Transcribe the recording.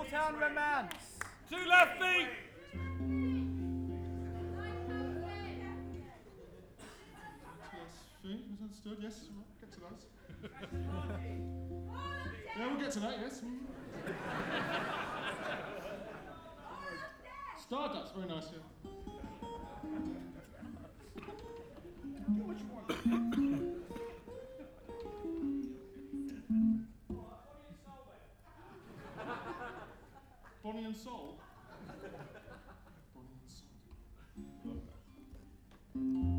Town Romance. Two left feet. Misunderstood, yes. Get to those. Yeah, we'll get to that, yes. Stardust, very nice, yeah. Which one? Bonnie and Soul? Bonnie and Soul.